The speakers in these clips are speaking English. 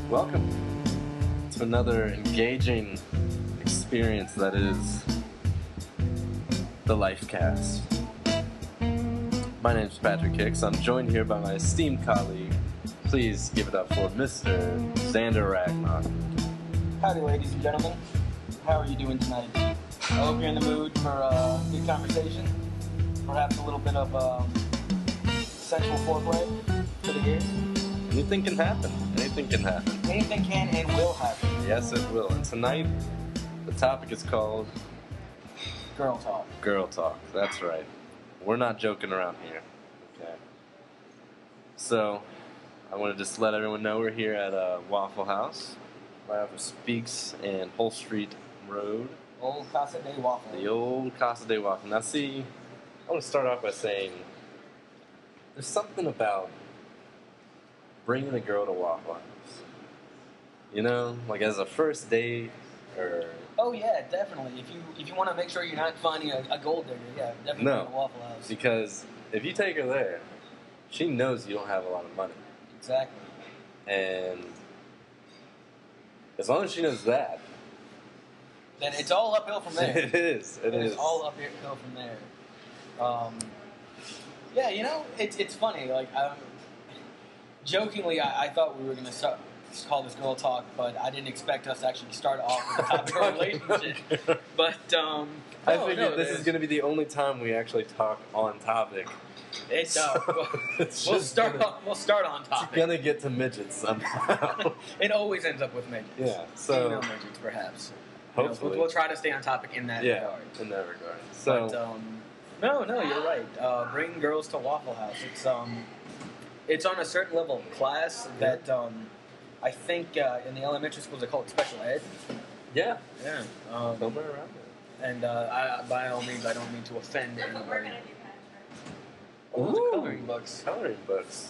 Welcome to another engaging experience that is the Lifecast. My name is Patrick Hicks. I'm joined here by my esteemed colleague. Please give it up for Mr. Xander Ragnar. Howdy, ladies and gentlemen. How are you doing tonight? I hope you're in the mood for a good conversation. Perhaps a little bit of sensual foreplay for the ears. Anything can happen. Anything can happen. Anything can and will happen. Yes, it will. And tonight, the topic is called Girl talk. Girl Talk. That's right. We're not joking around here. Okay. So, I want to just let everyone know we're here at Waffle House, right off of Speaks and Hull Street Road. Old Casa de Waffle. The old Casa de Waffle. Now, see, I want to start off by saying there's something about bringing a girl to Waffle House. You know, like as a first date, or Oh yeah, definitely. If you want to make sure you're not finding a gold digger, yeah, definitely No. go to Waffle House. because if you take her there, she knows you don't have a lot of money, Exactly. and as long as she knows that, Then it's all uphill from there. it is. It is. It's all uphill from there. Yeah, you know, it's funny. Like, jokingly, I thought we were going to call this girl talk, but I didn't expect us to actually start off with the topic of relationship. But I figured this is going to be the only time we actually talk on topic. It's It's we'll just start gonna- on, we'll start on It's topic. gonna get to midgets somehow. It always ends up with midgets. Yeah, so- Female midgets, perhaps. You know, Hopefully. we'll try to stay on topic in that Yeah, regard. in that regard. So, But, no, you're right. Bringing girls to Waffle House. It's on a certain level of class that I think in the elementary schools they call it special ed. yeah, Yeah. somewhere around there. And by all means, I don't mean to offend anybody. Ooh, Oh, coloring books. Coloring books.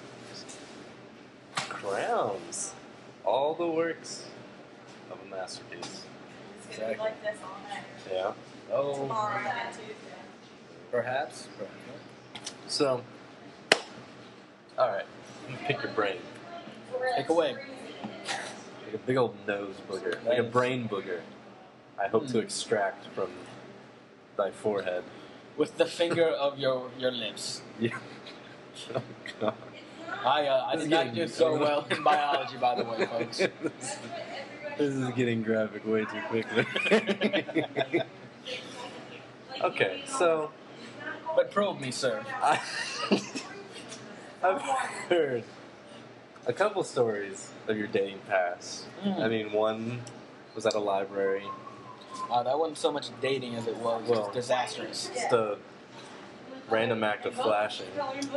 Crowns. All the works of a masterpiece. It's gonna be like this all night. Yeah. Oh, Tomorrow and Tuesday. perhaps. So, alright. Pick your brain. Take away. Like a big old nose booger. Like a Nice. brain booger. I hope to extract from thy forehead. With the finger of your lips. Yeah. Oh, God. I This did is not getting- do so well in biology, by the way, folks. This is getting graphic way too quickly. Okay, so But probe me, sir. I've heard a couple stories of your dating past. I mean, one was at a library. That wasn't so much dating as it was Well, disastrous. Just a random act of flashing.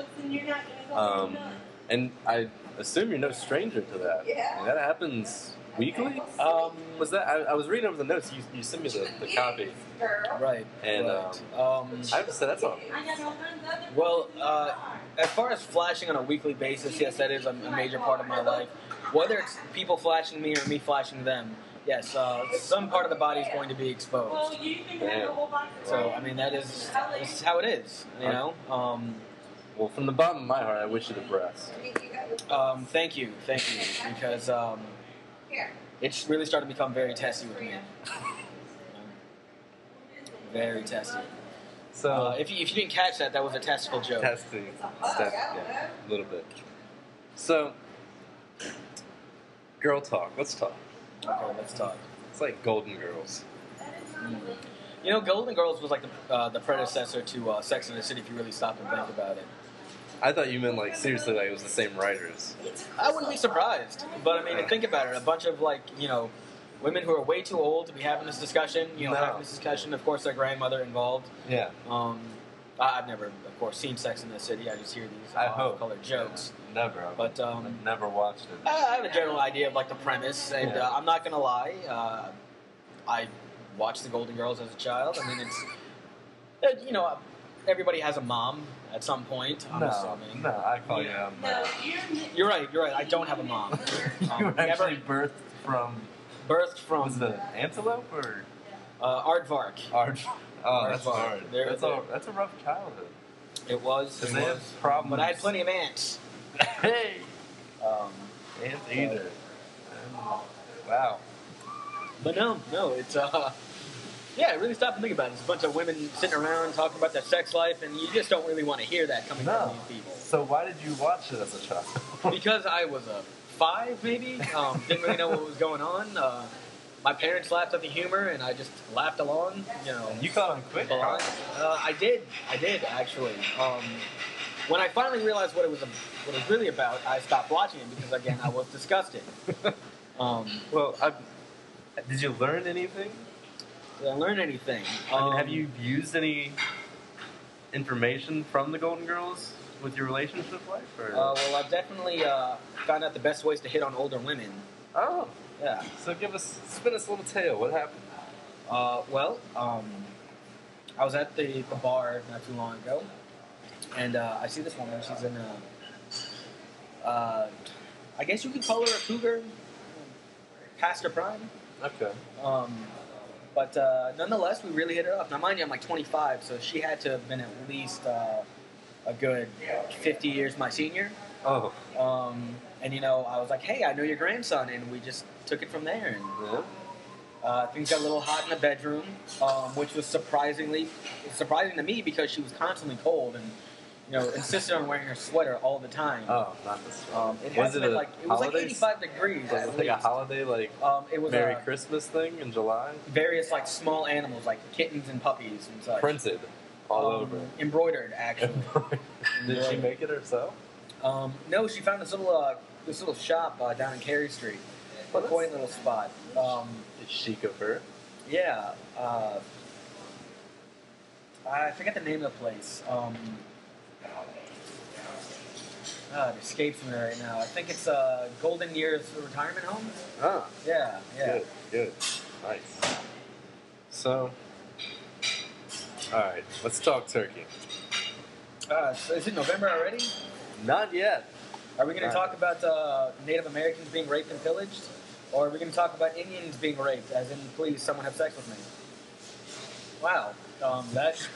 And I assume you're no stranger to that. I mean, that happens weekly? Was that? I was reading over the notes. You sent me the copy. Right. And, right. I have to say, that's all. Well, as far as flashing on a weekly basis, yes, that is a major part of my life. Whether it's people flashing me or me flashing them, yes, some part of the body is going to be exposed. Damn. So, I mean, that's how it is, you know? Well, from the bottom of my heart, I wish you the best. Thank you, because it's really started to become very testy with me. Very testy. So, If you didn't catch that, that was a testicle joke. testing stuff, yeah, a little bit. So, girl talk. Let's talk. Okay, let's talk. It's like Golden Girls. You know, Golden Girls was like the predecessor to Sex and the City, if you really stop and think about it. I thought you meant like seriously, like it was the same writers. I wouldn't be surprised, but I mean, think about it. A bunch of women who are way too old to be having this discussion. No. Having this discussion. Of course, their grandmother involved. Yeah. I've never, of course, seen Sex and the City. I just hear these I hope. colored jokes. Never. But I've never watched it. I have a general idea of like the premise, and Yeah. I'm not gonna lie. I watched the Golden Girls as a child. I mean, it's everybody has a mom at some point. I'm assuming. No, I call you. You're right. I don't have a mom. You were actually Never birthed from Was it an antelope or Aardvark. Ard? Oh, that's Aardvark. hard. There- That's a rough childhood. It was. Because It they was. have problems. But I had plenty of ants. Hey, Um, ants eater. Wow. But no, it's yeah, really stop and think about it. It's a bunch of women sitting around talking about their sex life, and you just don't really want to hear that coming No. from these people. So why did you watch it as a child? Because I was 5, maybe, didn't really know what was going on. My parents laughed at the humor, and I just laughed along. You know, You caught on quick. along. I did actually. When I finally realized what it was really about, I stopped watching it because again I was disgusted. Well, did you learn anything? Did I learn anything? I mean, have you used any information from the Golden Girls with your relationship life? Or? Well, I've definitely found out the best ways to hit on older women. Oh, Yeah. so spin us a little tale. What happened? Well, I was at the bar not too long ago, and I see this woman. She's in I guess you could call her a cougar, past her prime. Okay. But nonetheless, we really hit it off. Now, mind you, I'm like 25, so she had to have been at least a good 50 years my senior. Oh. And you know, I was like, "Hey, I know your grandson," and we just took it from there. And Yeah. things got a little hot in the bedroom, which was surprising to me because she was constantly cold and insisted on wearing her sweater all the time. Oh, not this one. It was a like it was like holiday- 85 degrees. Was At it like a least. holiday, like It was Merry Christmas thing in July? various like small animals, like kittens and puppies and such. Printed all over. Embroidered, actually. Did she make it herself? No, she found this little shop down in Cary Street. Oh, A quaint little spot. It's chic of her. Yeah. I forget the name of the place. It escapes me right now. I think it's Golden Years Retirement Home. Ah, Yeah. good. Nice. So, alright, let's talk turkey. So is it November already? Not yet. Are we going to Right. talk about Native Americans being raped and pillaged? Or are we going to talk about Indians being raped, as in, please, someone have sex with me? Wow. That...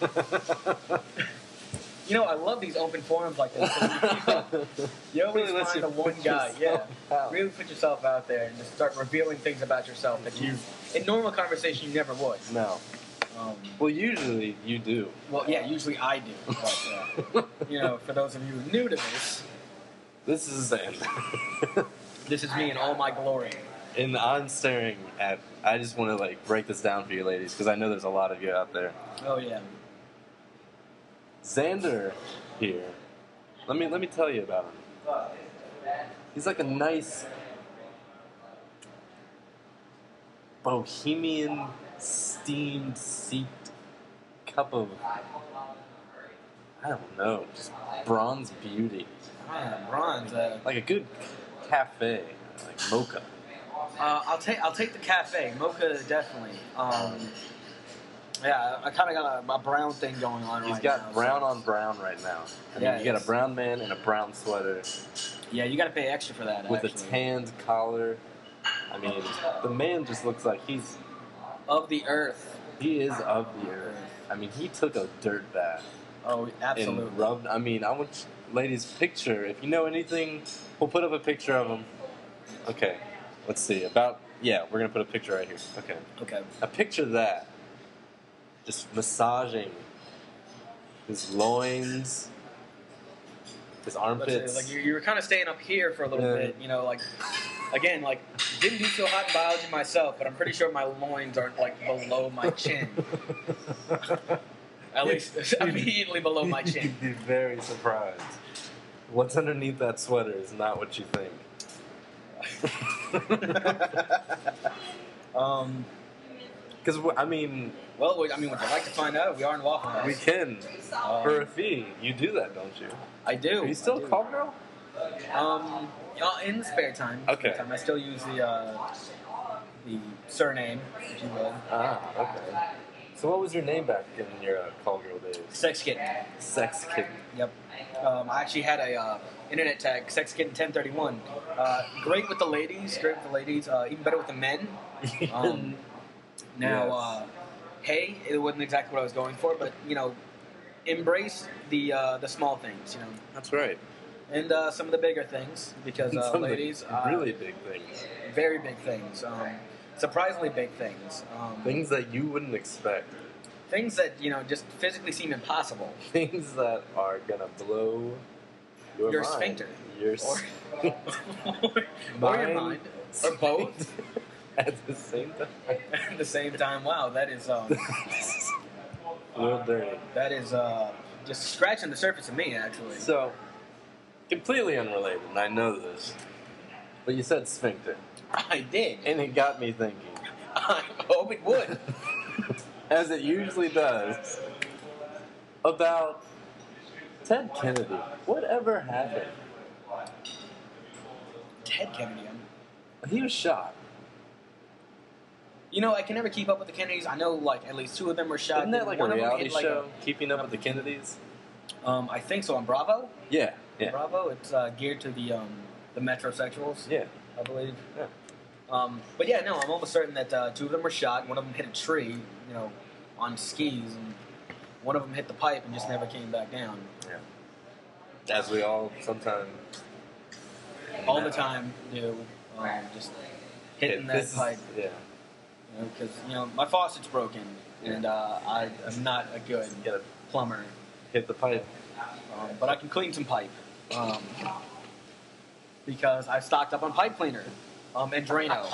I love these open forums like this. You always Really lets find you the one put guy, yourself out. Really put yourself out there and just start revealing things about yourself that you, in normal conversation, you never would. No. Well, usually you do. Well, yeah, usually I do. But, for those of you new to this, This is Xander. this is me in all my glory. And I'm staring at. I just want to break this down for you ladies because I know there's a lot of you out there. Oh, yeah. Xander here. Let me tell you about him. He's like a nice bohemian steamed seeped cup of I don't know, just bronze beauty. Bronze. Like a good cafe, like mocha. I'll take the cafe. Mocha, definitely. Yeah, I kind of got a brown thing going on He's right got now. brown on brown right now. I mean, Yeah, you got it's- a brown man in a brown sweater Yeah, you got to pay extra for that. with actually. a tanned collar. I mean, the man just looks like he's Of the earth. he is of the earth. I mean, he took a dirt bath Oh, absolutely. and rubbed. I mean, I want ladies picture. If you know anything, we'll put up a picture of him. Okay, let's see. We're gonna put a picture right here. Okay, Okay. a picture that just massaging his loins, his armpits. Like you were kind of staying up here for a little Yeah. bit, again, didn't do so hot in biology myself, but I'm pretty sure my loins aren't below my chin. At least immediately below my chin. You'd be very surprised. What's underneath that sweater is not what you think. Because I mean, Well, would you like to find out? We are in Waffle House. we can for a fee. You do that, don't you? I do. Are you still I do. a call girl? In the spare time. Okay. Spare time, I still use the surname, if you will. Ah, okay. So what was your name back in your call girl days? Sex Kitten. Sex kitten. Yep. I actually had a internet tag, Sex Kitten 1031. Great with the ladies. Even better with the men. Now, hey, it wasn't exactly what I was going for, but embrace the small things. That's right. And some of the bigger things, because Some of the ladies, really big things. very big things, surprisingly big things, Things that you wouldn't expect. things that just physically seem impossible. Things that are gonna blow your Your mind. sphincter. Your Or, sphincter. or your mind, or both At the same time. at the same time. Wow, that is A little dirty. just scratching the surface of me, actually. So, completely unrelated, and I know this, but you said sphincter, I did. and it got me thinking, I hope it would. as it usually does, about Ted Kennedy. Whatever happened? Ted Kennedy. He was shot. I can never keep up with the Kennedys. I know, like, at least two of them were shot. Isn't that like a One of them reality hit, like, show, Keeping Up with the Kennedys? I think so. On Bravo. Yeah, yeah, Bravo. It's geared to the metrosexuals, yeah, I believe. yeah. But yeah, no, I'm almost certain that two of them were shot. One of them hit a tree, on skis, and one of them hit the pipe and just never came back down. Yeah. As we all sometimes All the time, just hitting that pipe. Yeah. Because my faucet's broken, and I am not a good You gotta plumber, hit the pipe. but I can clean some pipe. Because I've stocked up on pipe cleaner and Drano.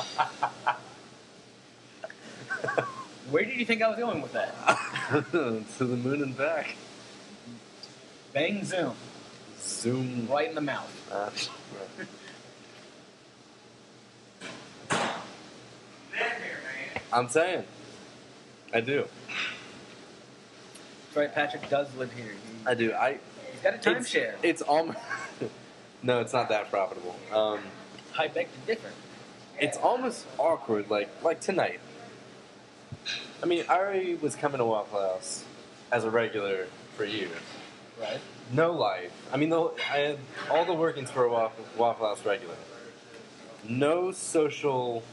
Where did you think I was going with that? To the moon and back. Bang zoom, Zoom. right in the mouth. Right. I'm saying. I do. That's right, Patrick does live here. I do. He's got a timeshare. It's almost. No, it's not that profitable. I beg to differ. It's almost awkward, like tonight. I mean, I already was coming to Waffle House as a regular for years. Right. No life. I mean, I had all the workings for a Waffle House regular. No social.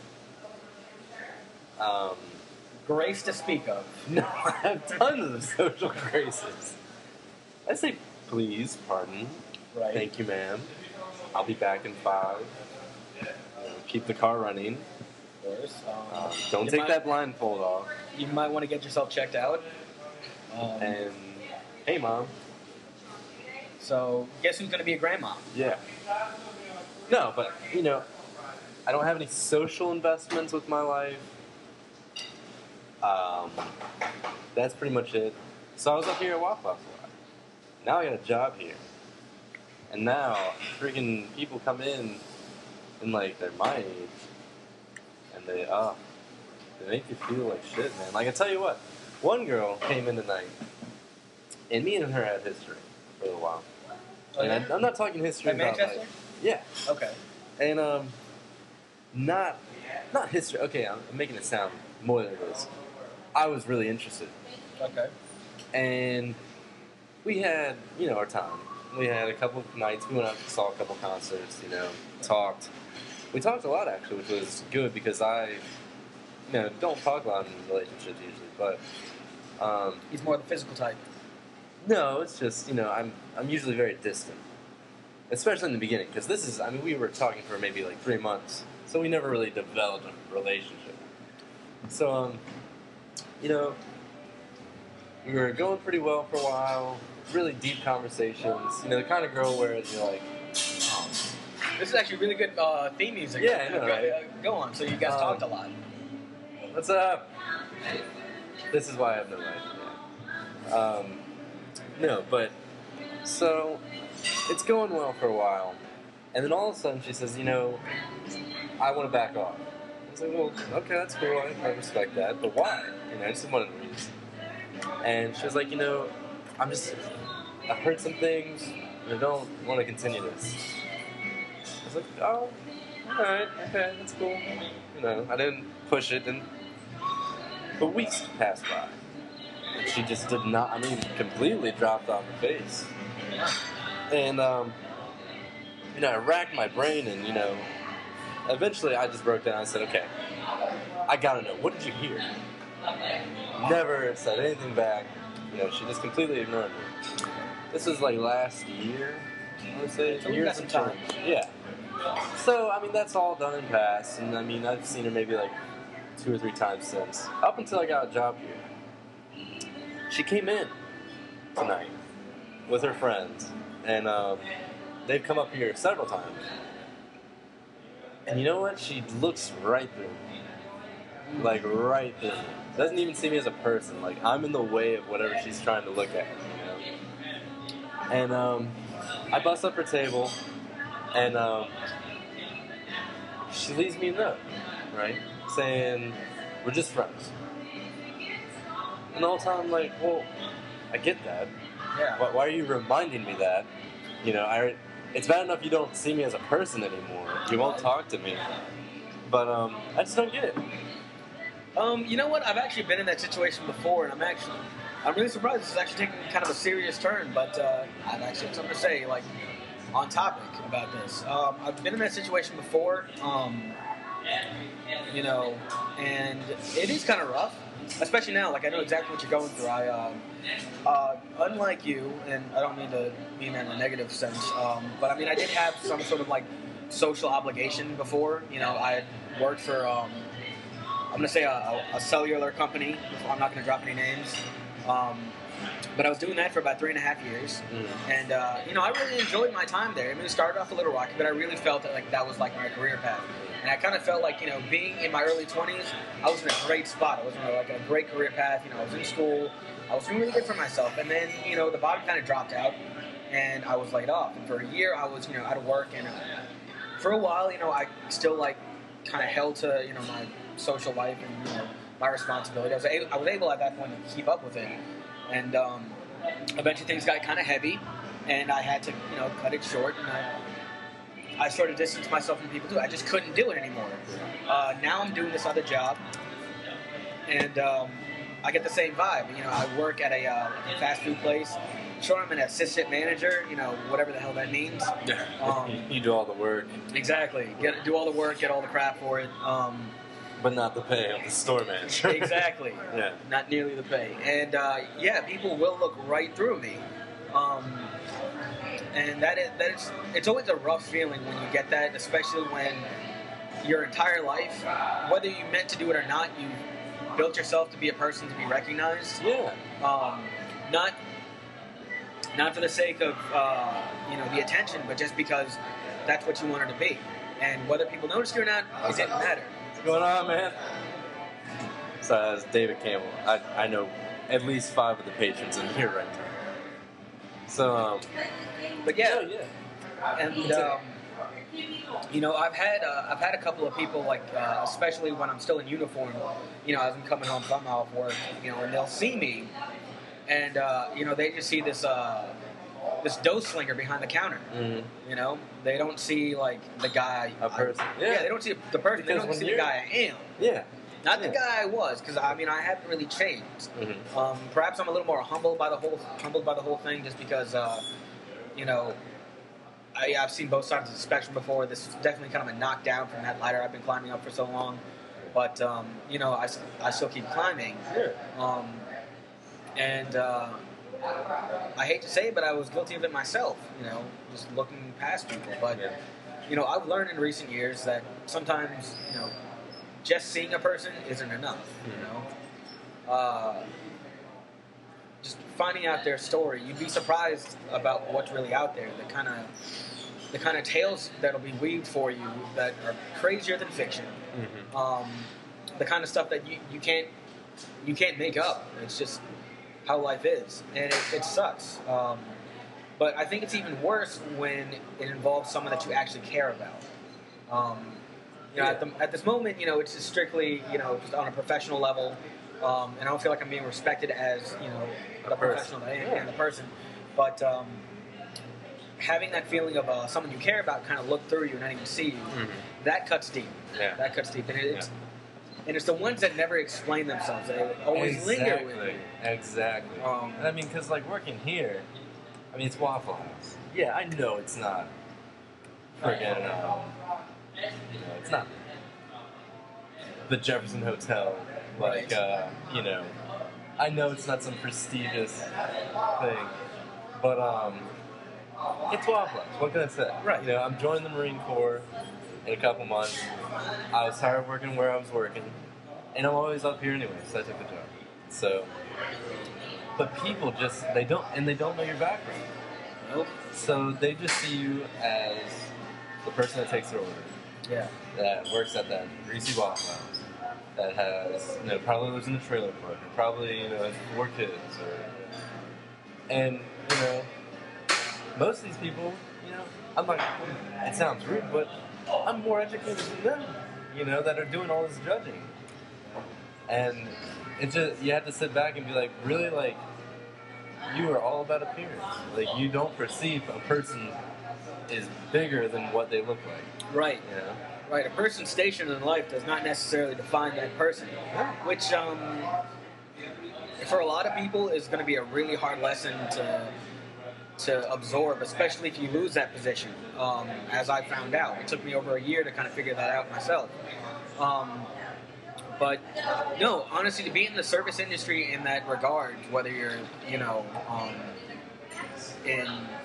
Grace to speak of. No, I have tons of social graces. I say please, pardon, Right. thank you, ma'am. I'll be back in 5. Keep the car running. Of course. Don't You take might- that blindfold off. You might want to get yourself checked out. And hey, mom. So, guess who's going to be a grandma? Yeah. No, but I don't have any social investments with my life. That's pretty much it. So I was up here at Waffle House a lot. Now I got a job here. And now freaking people come in like they're my age, and they make you feel like shit, man. Like I tell you what, one girl came in tonight, and me and her had history for a while. And I'm not talking history At about Manchester? like, yeah. Okay. And not history. Okay, I'm making it sound more than it is. I was really interested, Okay. and we had our time. We had a couple of nights. We went out and saw a couple concerts. Talked. We talked a lot actually, which was good because I don't talk a lot in relationships usually, but He's more the physical type. no, it's just I'm usually very distant, especially in the beginning because we were talking for maybe like 3 months, so we never really developed a relationship. So we were going pretty well for a while, really deep conversations. The kind of girl where you're like, This is actually really good theme music. Yeah, I know, right? Go on. So you guys talked a lot. what's up? This is why I have no life. No, but so it's going well for a while, and then all of a sudden she says, I want to back off. I was like, well, okay, that's cool. I respect that, but why? I just wanted to reason. And she was like, I've heard some things, and I don't want to continue this. I was like, oh, alright, okay, that's cool. I didn't push it, but weeks passed by. And she just did not, completely dropped off her face. And, I racked my brain, and, eventually I just broke down and said, okay, I gotta know, what did you hear? Never said anything back. She just completely ignored me. This was like last year, I would say So we've years got some and time. change. Yeah. So, I mean, that's all done and past. And, I mean, I've seen her maybe like 2 or 3 times since. Up until I got a job here. She came in tonight with her friends. And they've come up here several times. And you know what? She looks right through me. Like, right through me. Doesn't even see me as a person. Like, I'm in the way of whatever she's trying to look at, you know? And I bust up her table, and she leaves me a note, right? Saying, we're just friends. And the whole time I'm like, well, I get that. Yeah. Why are you reminding me that? You know, it's bad enough you don't see me as a person anymore. You won't talk to me. But I just don't get it. You know what? I've actually been in that situation before, and I'm really surprised this is actually taking kind of a serious turn. But I've actually have something to say, like, on topic about this. I've been in that situation before, you know, and it is kind of rough, especially now. Like, I know exactly what you're going through. Unlike you, and I don't mean to mean that in a negative sense, but I mean, I did have some sort of like social obligation before. You know, I had worked for. I'm going to say a cellular company. I'm not going to drop any names. But I was doing that for about 3.5 years. And, you know, I really enjoyed my time there. I mean, it started off a little rocky, but I really felt that was like my career path. And I kind of felt like, you know, being in my early 20s, I was in a great spot. I was in like a great career path. You know, I was in school. I was doing really good for myself. And then, you know, the bottom kind of dropped out and I was laid off. And for a year, I was, you know, out of work. And for a while, you know, I still like kind of held to, you know, my social life and, you know, my responsibility. I was able at that point to keep up with it. And eventually things got kind of heavy, and I had to, you know, cut it short. And I sort of distanced myself from people too. I just couldn't do it anymore. Now I'm doing this other job, and I get the same vibe. You know, I work at a fast food place. Sure, I'm an assistant manager. You know, whatever the hell that means. You do all the work. Exactly. Do all the work, get all the crap for it. But not the pay of the store manager. Exactly. Yeah. Not nearly the pay. And yeah, people will look right through me. And it's always a rough feeling when you get that, especially when your entire life, whether you meant to do it or not, you built yourself to be a person to be recognized. Yeah. Not for the sake of you know, the attention, but just because that's what you wanted to be. And whether people noticed you or not, it didn't matter. What's going on, man? So that's David Campbell. I know at least 5 of the patrons in here right now. So, but yeah, yeah. And you know, I've had a couple of people, like especially when I'm still in uniform. You know, as I'm coming home from off work, you know, and they'll see me, and you know, they just see this dough slinger behind the counter. Mm-hmm. You know, they don't see like the guy. A person. Yeah, they don't see the person. They don't see the guy I am. Yeah. Not the guy I was, because I mean I haven't really changed. Mm-hmm. Perhaps I'm a little more humbled by the whole thing, just because you know, I've seen both sides of the spectrum before. This is definitely kind of a knockdown from that ladder I've been climbing up for so long. But you know, I still keep climbing. Yeah. And I hate to say it, but I was guilty of it myself. You know, just looking past people. But you know, I've learned in recent years that sometimes, you know, just seeing a person isn't enough. You know, just finding out their story, you'd be surprised about what's really out there. The kind of tales that'll be weaved for you that are crazier than fiction. Mm-hmm. The kind of stuff that you can't make up. It's just how life is, and it sucks. But I think it's even worse when it involves someone that you actually care about. You know, at this moment, you know, it's just strictly, you know, just on a professional level, and I don't feel like I'm being respected as, you know, the professional that I am, the person. But having that feeling of someone you care about kind of look through you and not even see you, that cuts deep. Yeah. That cuts deep, and it's the ones that never explain themselves. They always linger with you. Exactly. And I mean, because like working here, I mean, it's Waffle House. Yeah, I know it's not friggin', you know, it's not the Jefferson Hotel. Like, you know, I know it's not some prestigious thing, but it's Wawa Flash. What can I say? Right. You know, I'm joining the Marine Corps in a couple months. I was tired of working where I was working, and I'm always up here anyway, so I took the job. So, but people just they don't know your background. Nope. So they just see you as the person that takes their order, Yeah. that works at that greasy Waffle House, that has, you know, probably lives in a trailer park, or probably, you know, has 4 kids, and, you know, most of these people, you know, I'm like, it sounds rude, but I'm more educated than them, you know, that are doing all this judging. And it's just, you have to sit back and be like, really, like, you are all about appearance. Like, you don't perceive a person is bigger than what they look like. Right. You know? Right. A person's station in life does not necessarily define that person, which, for a lot of people, is going to be a really hard lesson to absorb, especially if you lose that position. As I found out, it took me over a year to kind of figure that out myself. But no, honestly, to be in the service industry in that regard, whether you're, you know, in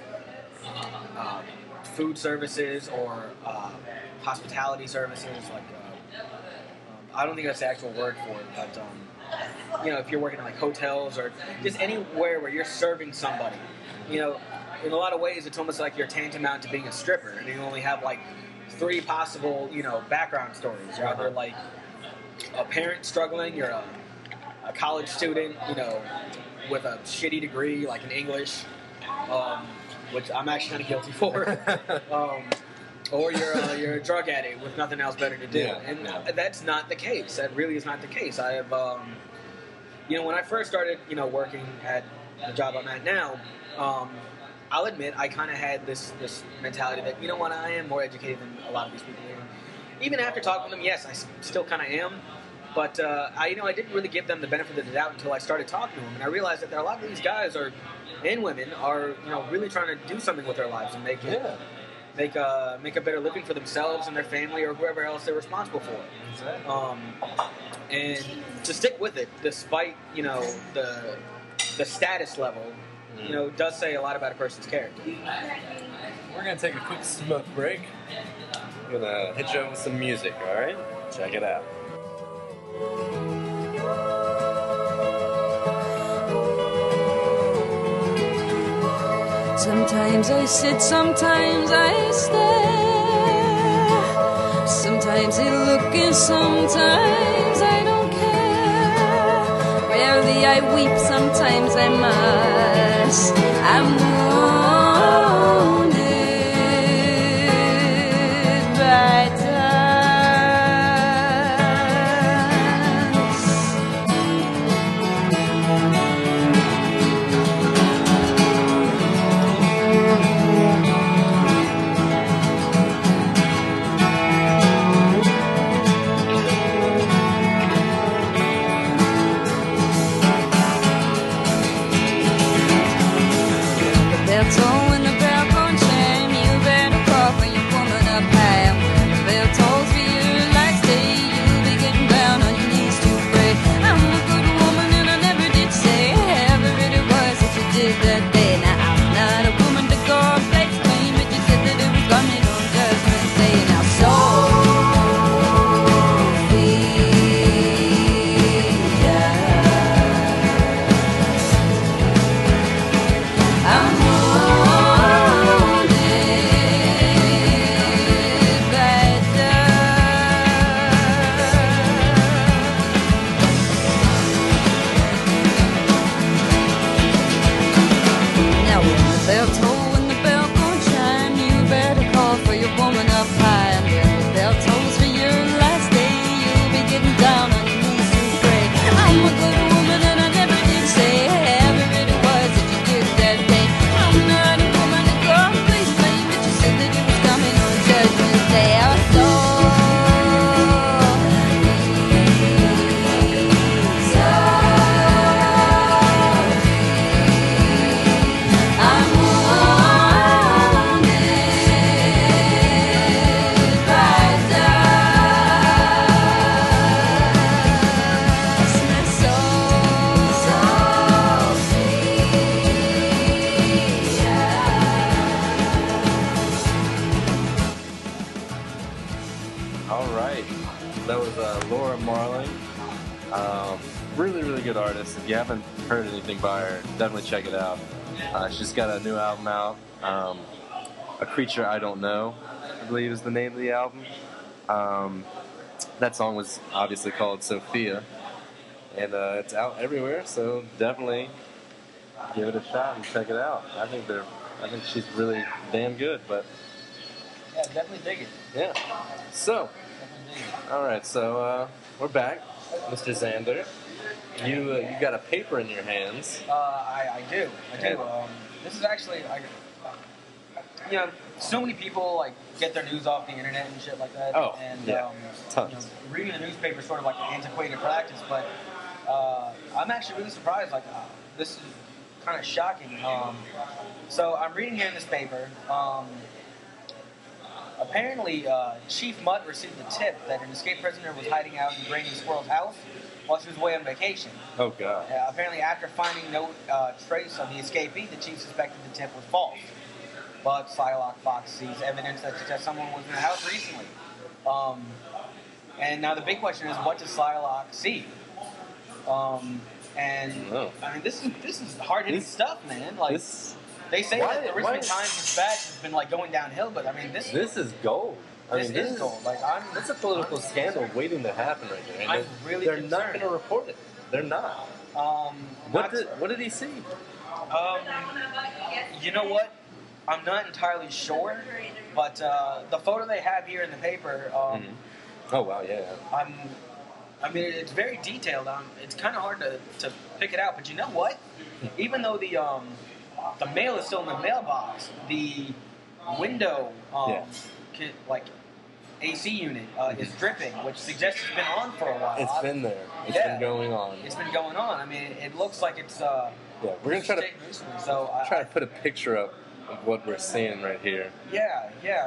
food services or hospitality services, like I don't think that's the actual word for it, but you know, if you're working in like hotels or just anywhere where you're serving somebody, you know, in a lot of ways, it's almost like you're tantamount to being a stripper, and you only have like 3 possible, you know, background stories. You're either like a parent struggling, you're a college student, you know, with a shitty degree like in English, which I'm actually kind of guilty for, or you're a drug addict with nothing else better to do. Yeah, and yeah. that's not the case. That really is not the case. I have, you know, when I first started, you know, working at the job I'm at now, I'll admit I kind of had this mentality that, you know what, I am more educated than a lot of these people here. Even after talking to them, yes, I still kind of am. But I didn't really give them the benefit of the doubt until I started talking to them, and I realized that there are a lot of these guys and women are, you know, really trying to do something with their lives and make a better living for themselves and their family or whoever else they're responsible for. Exactly. And to stick with it, despite, you know, the status level, you know, does say a lot about a person's character. We're going to take a quick smoke break. I'm going to hit you up with some music, all right? Check it out. Sometimes I sit, sometimes I stare. Sometimes I look and sometimes I don't care. Rarely I weep, sometimes I must. I'm wounded by I'm That was Laura Marling. Really, really good artist. If you haven't heard anything by her, definitely check it out. She's got a new album out, A Creature I Don't Know, I believe is the name of the album. That song was obviously called Sophia, and it's out everywhere, so definitely give it a shot and check it out. I think she's really damn good, but Yeah, definitely dig it. yeah. So, Definitely dig it. all right, so we're back, Mr. Xander. You got a paper in your hands. I do. This is actually, so many people like get their news off the internet and shit like that. Oh, and yeah. Tons. Reading the newspaper is sort of like an antiquated practice, but I'm actually really surprised. Like, this is kind of shocking. So I'm reading here in this paper. Apparently, Chief Mutt received a tip that an escaped prisoner was hiding out in Granny Squirrel's house while she was away on vacation. Oh, God. Apparently, after finding no trace of the escapee, the chief suspected the tip was false. But Psylocke Fox sees evidence that suggests someone was in the house recently. And now the big question is, what does Psylocke see? And Oh. I mean, this is hard hitting stuff, man. Like they say Why- that the why- Richmond Times Dispatch has been like going downhill, but I mean, this This is gold. I mean, is gold. Like That's a political scandal waiting to happen right there. And I'm really they're not concerned. going to report it. They're not. What did he see? You know what? I'm not entirely sure, but the photo they have here in the paper, Oh, wow, yeah. I mean, it's very detailed. It's kind of hard to pick it out, but you know what? Even though the mail is still in the mailbox, the window, AC unit is dripping, which suggests it's been on for a while. It's been there. It's Yeah. been going on. It's been going on. I mean, it looks like it's. Yeah, we're going to try to recently. So try to put a picture up of what we're seeing right here. Yeah.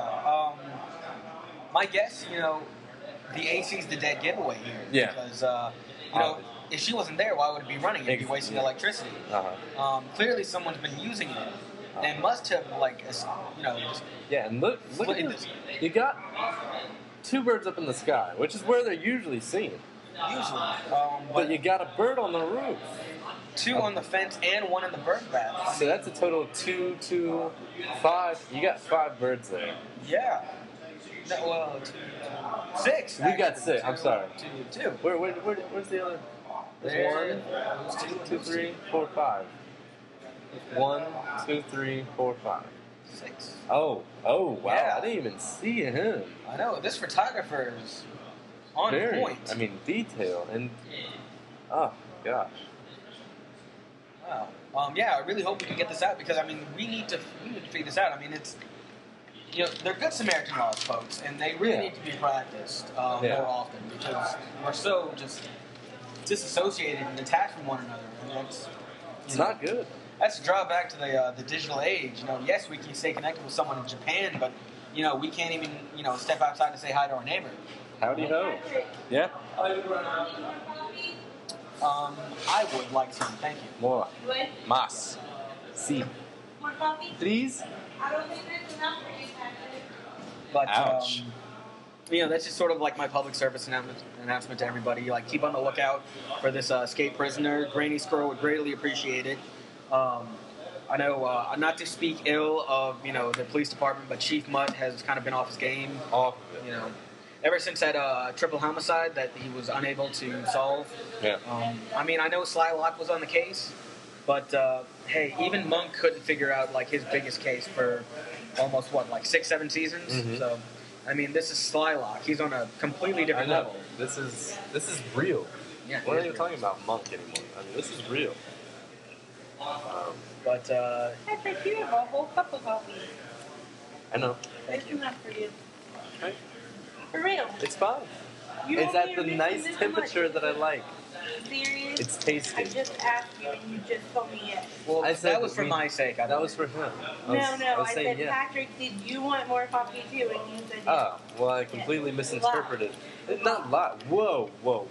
My guess, the AC's the dead giveaway here. Yeah. Because, if she wasn't there, why would it be running? It'd be wasting Yeah. electricity. Uh-huh. Clearly, someone's been using it and must have, just Yeah, and look Look at at this. You got two birds up in the sky, which is where they're usually seen. usually. But you got a bird on the roof. two on the fence and one in the bird bath. So that's a total of 2, 2, 5. You got 5 birds there. Yeah. Six. We got actually. 6. I'm sorry. Two. Where's the other? There. There's 1, 2, 3, 4, 5. 1, 2, 3, 4, 5. 6. Oh, wow. Yeah. I didn't even see him. I know. This photographer is on Very, point. I mean, detail. And, oh, gosh. Wow. I really hope we can get this out because we need to figure this out. I mean, it's they're good Samaritan laws, folks, and they really Yeah. need to be practiced Yeah. more often because we're so just disassociated and detached from one another, and that's It's not good. that's a drawback to the digital age. Yes, we can stay connected with someone in Japan, but we can't even step outside to say hi to our neighbor. Howdy ho. Yeah? I would like some, thank you. More. Mas. Si. More coffee? Please? I don't think there's enough for you, Patrick. But Ouch. that's just sort of like my public service announcement to everybody. Like, keep on the lookout for this escaped prisoner. Granny Squirrel would greatly appreciate it. I know, not to speak ill of the police department, but Chief Mutt has kind of been off his game. Off of it. Ever since that triple homicide that he was unable to solve. Yeah. I know Psylocke was on the case, but hey, even Monk couldn't figure out his biggest case for almost 6, 7 seasons. Mhm. So, this is Psylocke. He's on a completely I different know. level. This is real. Yeah, We're it not is even real. talking about Monk anymore. This is real. But Patrick, you have a whole cup of coffee. I know. It's enough for you. Okay. For real. It's fine. You It's only at the are mixing nice this temperature much. that I like. Serious? It's I tasty. just asked you and you just told me yes. well, I said that was for we- my sake. That was for him. I was I saying said, yeah. Patrick, did you want more coffee too? And you said yes. Oh, well, I completely misinterpreted. Not lie. Whoa.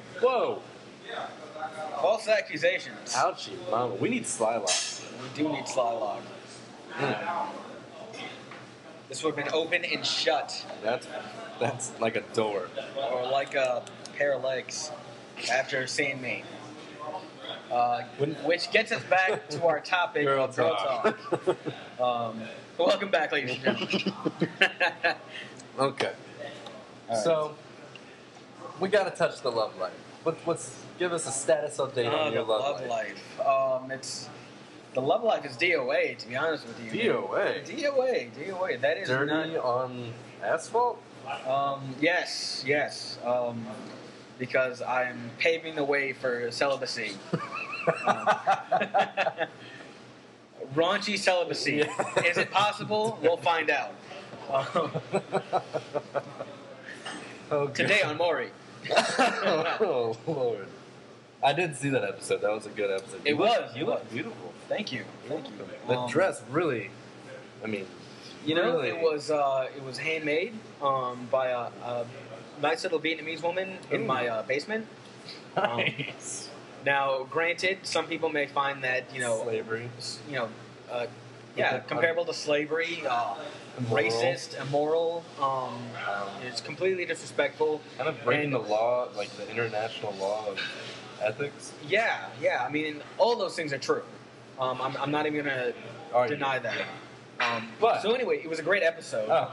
false accusations. Ouchie, mama. We need Slylock. We do need Psylocke. Mm. this would have been open and shut, That's like a door. or like a pair of legs after seeing me. Which gets us back to our topic Girl of girl talk. talk. Welcome back, ladies and gentlemen. Okay. All right. So we gotta touch the love life. Let's give us a status update on The your love life. It's the love life is DOA. To be honest with you, DOA? DOA. That is Dirty not. on asphalt? Yes. Because I'm paving the way for celibacy. Raunchy celibacy. Yeah. Is it possible? We'll find out. Okay. Today on Maury. Oh Lord! I did see that episode. That was a good episode. It was. You look beautiful. Thank you. The dress really. I mean, You know, really. it was handmade by a nice little Vietnamese woman in my basement. Nice. Now, granted, some people may find that Slavery. comparable to slavery, Immoral. racist, immoral. It's completely disrespectful. Kind of breaking the law, like the international law of ethics. Yeah. I mean, all those things are true. I'm not even gonna Argue. deny that. But- So anyway, it was a great episode. Oh.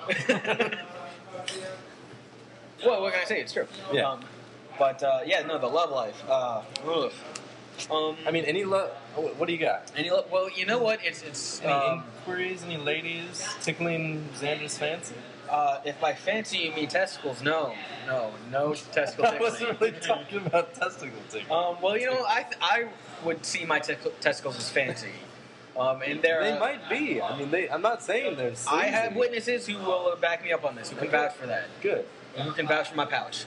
Well, what can I say? It's true. Yeah. The love life. Ugh. I mean, any love? What do you got? Well, you know what? It's Any inquiries? Any ladies tickling Xander's fancy? if by fancy you mean testicles, no testicle I tickling. wasn't really talking about testicle tickling. Well, I would see my testicles as fancy. And They might be. I mean, I'm not saying they're. I have sleazy. witnesses who will back me up on this, who can vouch for that, Good. and who can vouch for my pouch.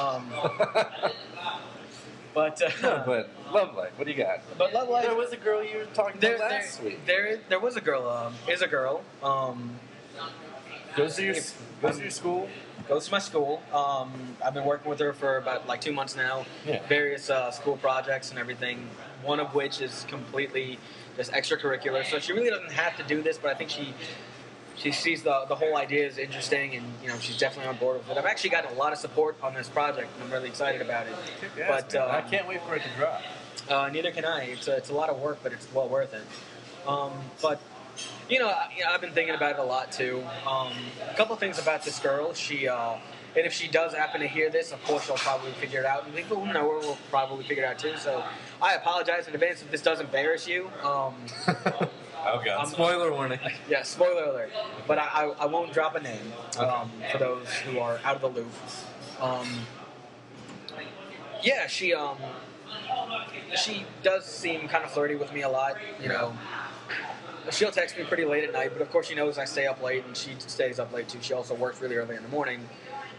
But No, but love life. What do you got? but love life. There was a girl you were talking about last week. There was a girl. Is a girl. Goes to your school. Goes to my school. I've been working with her for about like 2 months now. Yeah. Various school projects and everything. One of which is completely just extracurricular. So she really doesn't have to do this, but I think she sees the whole idea is interesting, and she's definitely on board with it. I've actually gotten a lot of support on this project, and I'm really excited about it. But I can't wait for it to drop. Neither can I. It's a lot of work, but it's well worth it. But I've been thinking about it a lot too. A couple things about this girl. And if she does happen to hear this, of course she'll probably figure it out. And people who know her will probably figure it out too. So I apologize in advance if this does embarrass you. Oh God! Spoiler warning. Yeah, spoiler alert. But I won't drop a name for those who are out of the loop. She does seem kind of flirty with me a lot. She'll text me pretty late at night, but of course she knows I stay up late, and she stays up late too. She also works really early in the morning.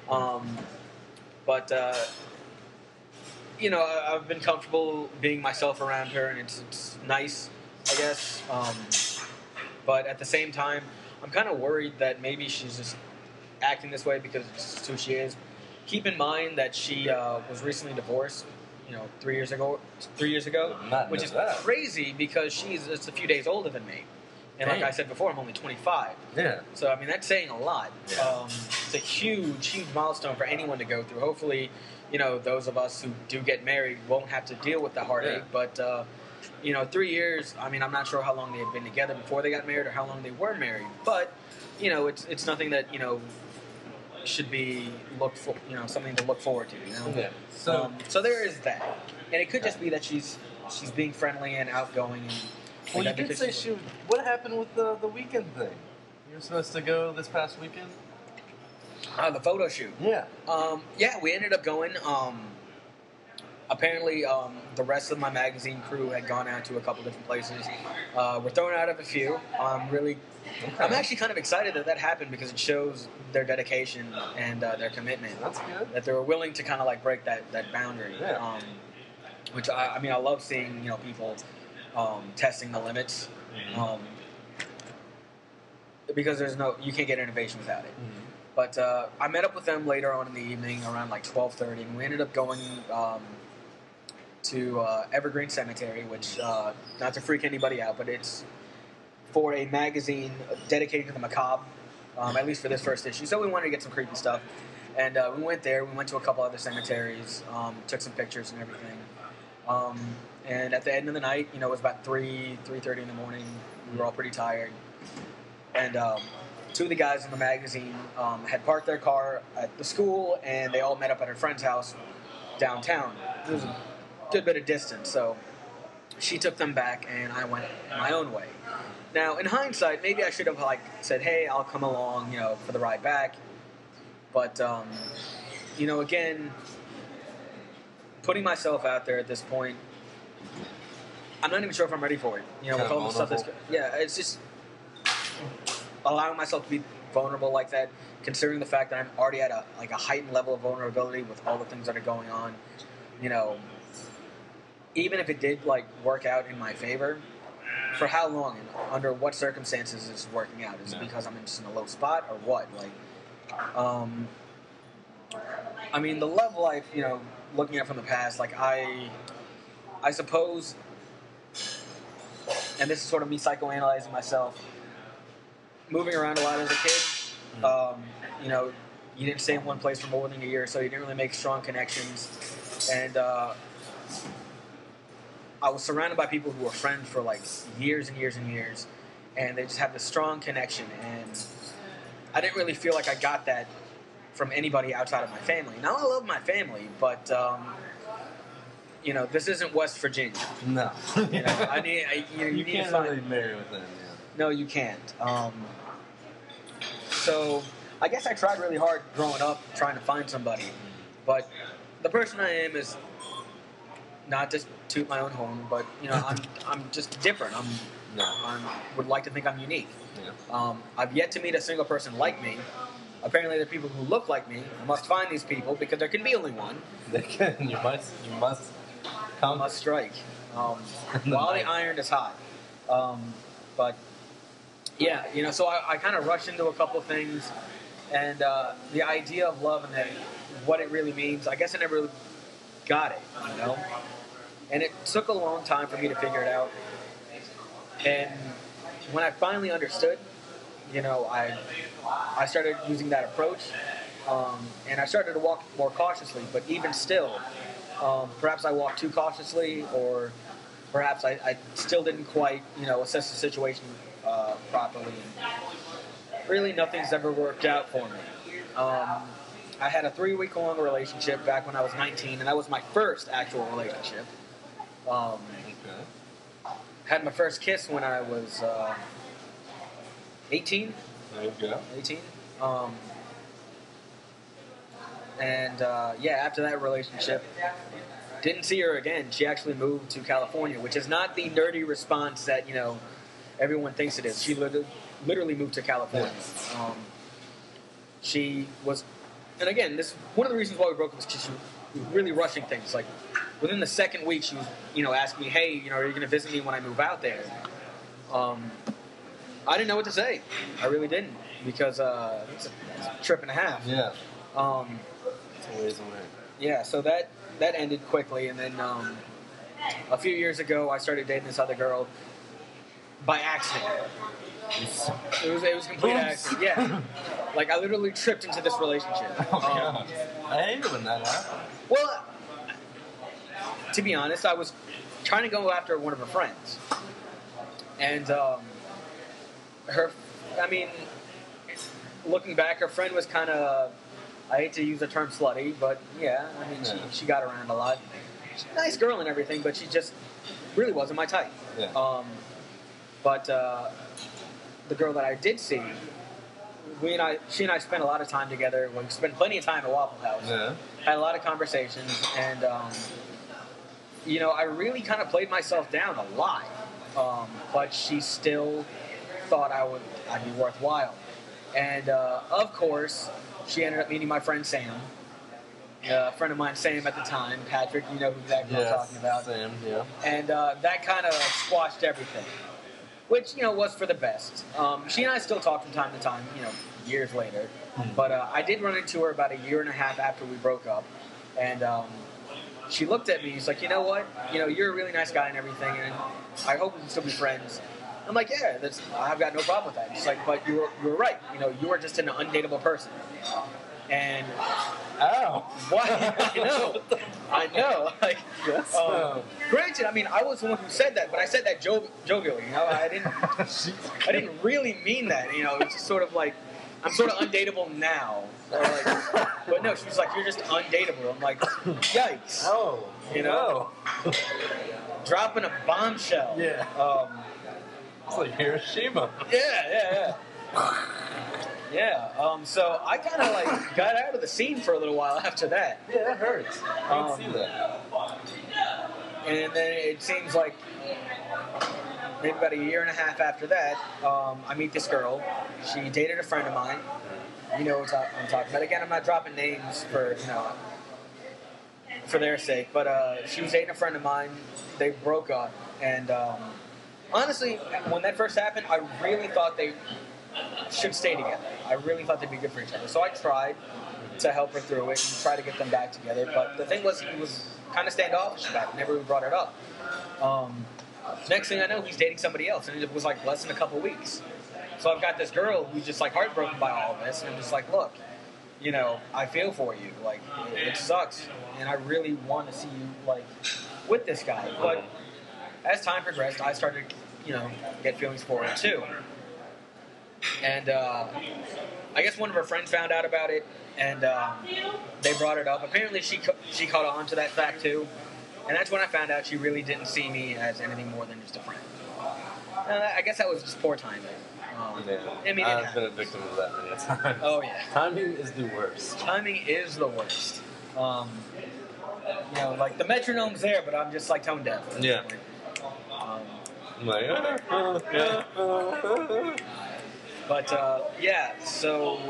I've been comfortable being myself around her, and it's nice, I guess. But at the same time, I'm kind of worried that maybe she's just acting this way because it's just who she is. Keep in mind that she was recently divorced, 3 years ago. Not Which know is that. crazy because she's just a few days older than me. And like Dang. I said before, I'm only 25. Yeah. So, I mean, that's saying a lot. Yeah. It's a huge milestone for anyone to go through. Hopefully, those of us who do get married won't have to deal with the heartache. Yeah. But, 3 years, I mean, I'm not sure how long they had been together before they got married or how long they were married. But, it's nothing that, should be something to look forward to, Yeah. So there is that. And it could just be that she's being friendly and outgoing. And Well, you that did because say what happened with the weekend thing? You were supposed to go this past weekend? the photo shoot. Yeah. We ended up going. Apparently, the rest of my magazine crew had gone out to a couple different places. We're thrown out of a few. I'm actually kind of excited that happened because it shows their dedication and their commitment. That's good. That they were willing to kind of like break that boundary. Yeah. Which I love seeing people testing the limits. Because you can't get innovation without it. Mm-hmm. But I met up with them later on in the evening around like 12:30, and we ended up going to Evergreen Cemetery, which, not to freak anybody out, but it's for a magazine dedicated to the macabre. at least for this first issue. So we wanted to get some creepy stuff. And we went there. We went to a couple other cemeteries, took some pictures and everything. And at the end of the night, it was about 3:30 in the morning. We were all pretty tired. And two of the guys in the magazine had parked their car at the school, and they all met up at her friend's house downtown. It was a good bit of distance, so she took them back, and I went my own way. Now, in hindsight, maybe I should have said, "Hey, I'll come along, for the ride back." But again, putting myself out there at this point, I'm not even sure if I'm ready for it. With all the stuff it's just allowing myself to be vulnerable like that, considering the fact that I'm already at a heightened level of vulnerability with all the things that are going on. Even if it did work out in my favor, for how long and under what circumstances is it working out? Is it because I'm just in a low spot or what? The love life, looking at from the past, I suppose, and this is sort of me psychoanalyzing myself, moving around a lot as a kid, you didn't stay in one place for more than a year, so you didn't really make strong connections, and I was surrounded by people who were friends for years and years and years, and they just have this strong connection, and I didn't really feel like I got that from anybody outside of my family. Now I love my family, but this isn't West Virginia. No. You need you to can't find. really marry with them. Yeah. No, you can't. So I guess I tried really hard growing up trying to find somebody, but the person I am is not just toot my own horn, but I'm just different. I would like to think I'm unique. Yeah. I've yet to meet a single person like me. Apparently, there are people who look like me. I must find these people because there can be only one. They can. You must come. Must strike while the iron is hot. But yeah, so I kind of rushed into a couple things, and the idea of love and what it really means. I guess I never really got it, and it took a long time for me to figure it out. And when I finally understood, I started using that approach, and I started to walk more cautiously. But even still, perhaps I walked too cautiously, or perhaps I still didn't quite, assess the situation properly. And really, nothing's ever worked out for me. I had a 3-week-long relationship back when I was 19, and that was my first actual relationship. Had my first kiss when I was 18. There you go. 18. After that relationship, didn't see her again. She actually moved to California, which is not the nerdy response that everyone thinks it is. She literally moved to California. Yes. She was, and again, this one of the reasons why we broke up was because she was really rushing things. Within the second week, she was asking me, "Hey, are you going to visit me when I move out there?" I didn't know what to say. I really didn't, because it's a trip and a half. Yeah. It's a ways away. Yeah, so that ended quickly, and then a few years ago, I started dating this other girl by accident. It was a complete accident. Yeah, I literally tripped into this relationship. Oh, God. I hate it when that happens. Well, to be honest, I was trying to go after one of her friends, and looking back, her friend was kind of, I hate to use the term slutty, but yeah, she got around a lot. She's a nice girl and everything, but she just really wasn't my type. Yeah. But the girl that I did see, she and I spent a lot of time together. We spent plenty of time at Waffle House. Yeah. Had a lot of conversations, and I really kind of played myself down a lot. But she still thought I'd be worthwhile. And of course, she ended up meeting my friend Sam. A friend of mine, Sam, at the time, Patrick, you know who exactly I'm talking about. Sam, yeah. And that kind of squashed everything, which, was for the best. She and I still talk from time to time, years later. But I did run into her about a year and a half after we broke up. And she looked at me, she's like, "You know what? You're a really nice guy and everything, and I hope we can still be friends. I'm like, yeah, I've got no problem with that. She's like, but you were right. You know, you were just an undateable person. And Ow. why? I know. Like, Yes. granted, I mean, I was the one who said that, but I said that jovially. You know, I didn't really mean that. You know, it's just sort of like I'm sort of undateable now. Or like, but no, she was like, you're just undateable. I'm like, yikes. Oh. You know? Dropping a bombshell. Yeah. It's like Hiroshima. Yeah. Yeah. So I kind of like got out of the scene for a little while after that. Yeah, that hurts. I can see that. And then it seems like maybe about a year and a half after that, I meet this girl. She dated a friend of mine. You know what I'm talking about. Again, I'm not dropping names for for their sake, but she was dating a friend of mine. They broke up, and honestly, when that first happened, I really thought they should stay together. I really thought they'd be good for each other. So I tried to help her through it and try to get them back together. But the thing was, he was kind of standoffish about it. Never even brought it up. Next thing I know, he's dating somebody else, and it was like less than a couple weeks. So I've got this girl who's just like heartbroken by all of this, and I'm just like, look, you know, I feel for you. Like, it sucks, and I really want to see you like with this guy. But as time progressed, I started, get feelings for her too. And I guess one of her friends found out about it, and they brought it up. Apparently, she caught on to that fact too, and that's when I found out she really didn't see me as anything more than just a friend. And I guess that was just poor timing. I mean, I've been a victim of that many times. Oh yeah, timing is the worst. Timing is the worst. Like the metronome's there, but I'm just like tone deaf. Yeah. I'm like, But so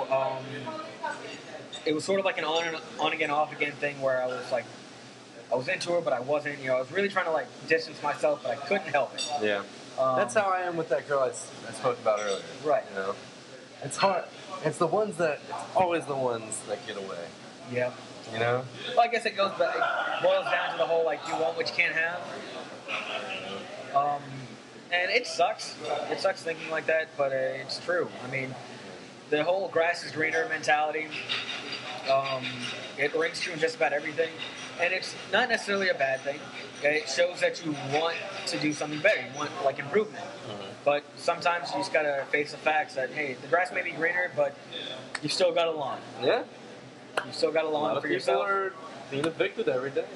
it was sort of like an on again, off again thing where I was into her, but I wasn't. I was really trying to like distance myself, but I couldn't help it. Yeah. That's how I am with that girl I spoke about earlier. Right. It's hard. It's always the ones that get away. Yeah. Well, I guess it boils down to the whole like you want what you can't have. And it sucks. It sucks thinking like that, but it's true. I mean, the whole grass is greener mentality, it rings true in just about everything. And it's not necessarily a bad thing. It shows that you want to do something better. You want, like, improvement. But sometimes you just got to face the facts that, hey, the grass may be greener, but you've still got a lawn. Yeah. You've still got a lawn for yourself. People are being evicted every day.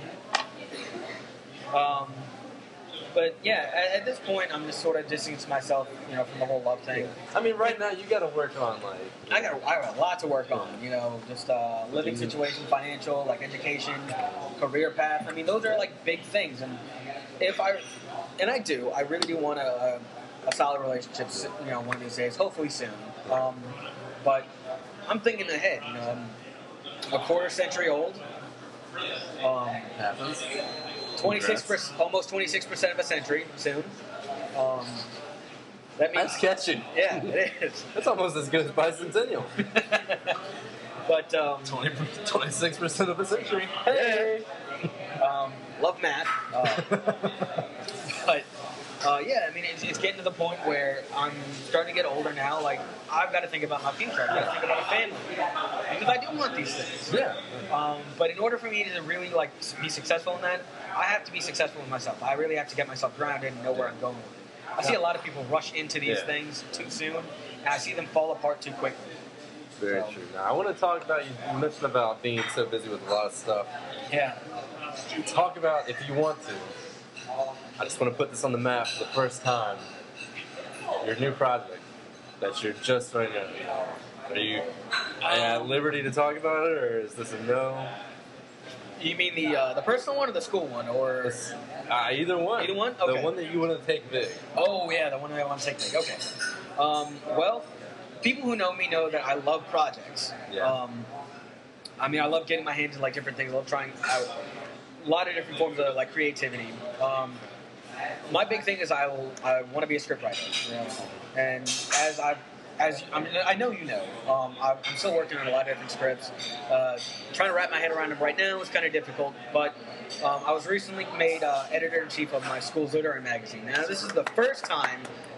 But yeah, at this point, I'm just sort of distancing myself, from the whole love thing. Yeah. I mean, right now you got to work on I got a lot to work on. Just living situation, financial, like education, career path. I mean, those are like big things, and I really do want a solid relationship. One of these days, hopefully soon. But I'm thinking ahead. I'm a quarter century old. happens. 26%, almost 26% of a century soon. That means That's catching. Yeah, it is. That's almost as good as bicentennial. But 26% of a century. Hey. Love math. But I mean, it's getting to the point where I'm starting to get older now. Like, I've got to think about my future. I've got to think about a family. Because I do want these things. Yeah. But in order for me to really like be successful in that, I have to be successful with myself. I really have to get myself grounded and know where I'm going with it. I see a lot of people rush into these things too soon, and I see them fall apart too quickly. Very true. Now, I want to talk about, you mentioned about being so busy with a lot of stuff. Yeah. Talk about, if you want to, I just want to put this on the map for the first time, your new project that you're just starting to, are you at liberty to talk about it, or is this a no? You mean the personal one or the school one, or either one? Either one. Okay. The one that you want to take big. Oh yeah, the one that I want to take big. Okay. Well, people who know me know that I love projects. Yeah. I mean, I love getting my hands in like different things. I love trying out a lot of different forms of like creativity. My big thing is I want to be a scriptwriter. And I know you know, I'm still working on a lot of different scripts. Trying to wrap my head around them right now is kind of difficult, but I was recently made editor-in-chief of my school's literary magazine. Now, this is the first time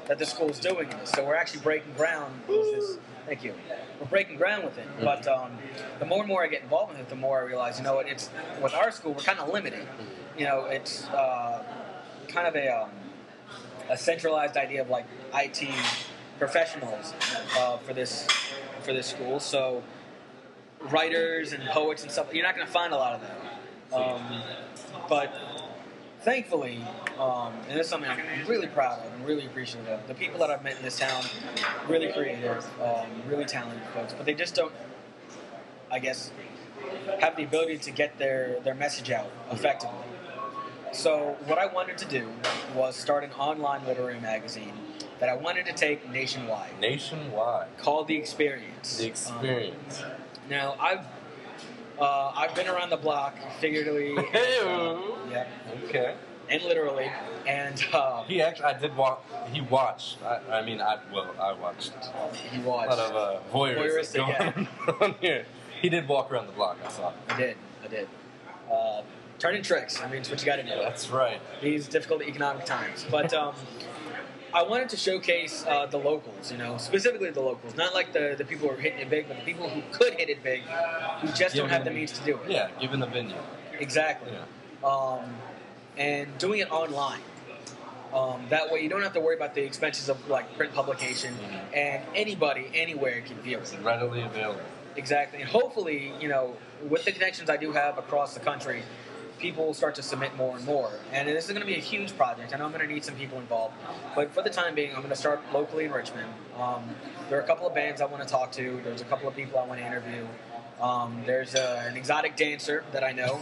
that the school's doing this. So we're actually breaking ground with this. Thank you. We're breaking ground with it. But the more and more I get involved with it, the more I realize, you know what, it's with our school, we're kind of limited. You know, it's kind of a centralized idea of like IT professionals for this school. So writers and poets and stuff, you're not going to find a lot of them. But thankfully, and this is something I'm really proud of and really appreciative of, the people that I've met in this town, really creative, really talented folks, but they just don't, I guess, have the ability to get their message out effectively. So what I wanted to do was start an online literary magazine that I wanted to take nationwide. Nationwide. Called The Experience. The Experience. Now, I've been around the block, figuratively. Yeah. Okay. And literally. And he actually, I did watch. He watched. I watched. He watched. A lot of voyeuristic going on here. He did walk around the block. I saw. I did. Turning tricks. I mean, it's what you got to do. That's right. These difficult economic times, but. I wanted to showcase the locals, you know, specifically the locals. Not like the people who are hitting it big, but the people who could hit it big, who just don't have the means to do it. Yeah, given the venue. Exactly. Yeah. And doing it online. That way you don't have to worry about the expenses of like print publication, and anybody, anywhere can view it. Readily available. Exactly. And hopefully, you know, with the connections I do have across the country, people will start to submit more and more. And this is going to be a huge project. I know I'm going to need some people involved. But for the time being, I'm going to start locally in Richmond. There are a couple of bands I want to talk to. There's a couple of people I want to interview. There's an exotic dancer that I know.